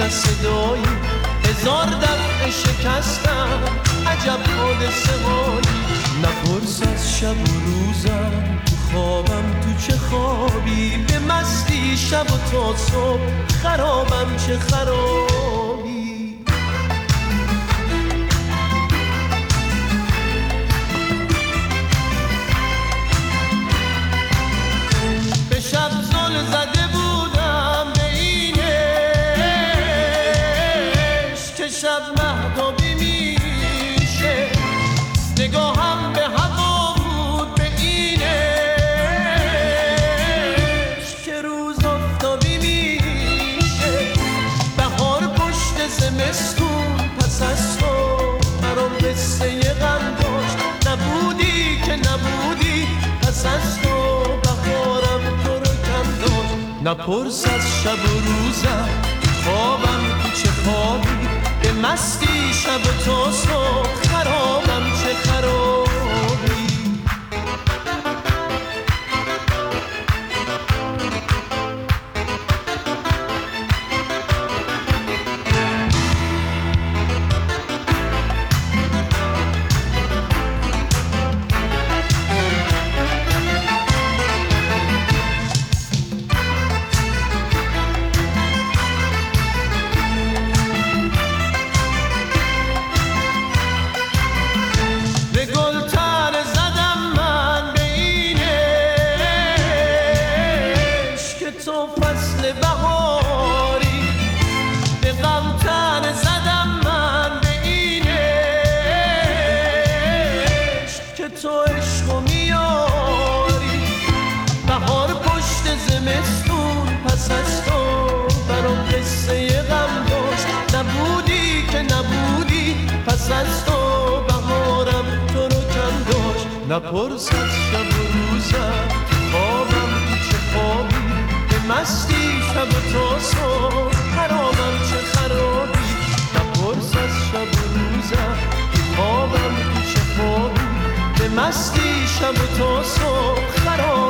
نه صدایی، هزار دفعه شکستم عجب حادثه هایی. نپرس از شب و روزم، تو خوابم تو چه خوابی، به مستی شب و تا صبح خرابم چه خرابی. به شب زل زده بودم به این عشق که شب مهتابی میشه، نگاهم به هوا بود به این عشق که روز آفتابی میشه. بهار پشت زمستون پس از تو برام قصه غم داشت، نبودی که نبودی پس از تو بهارم تو رو کم داشت. نپرس از شب و روزم، خوابم تو چه خوابی، به مستی شب و تا صبح خرابم چه خرابی. فصل بهاری به غم تن زدم من به این عشق که تو عشقو میاری. بهار پشت زمستون پس از تو برام قصه غم داشت، نبودی که نبودی پس از تو بهارم تو رو کم داشت. نپرس از شب و روزم، خوابم تو چه خوابی، مستی شب و تا صبح خرابم چه خرابی. نپرس از شب و روزم، خوابم تو چه خوابی، به مستی شب و تا صبح خرابم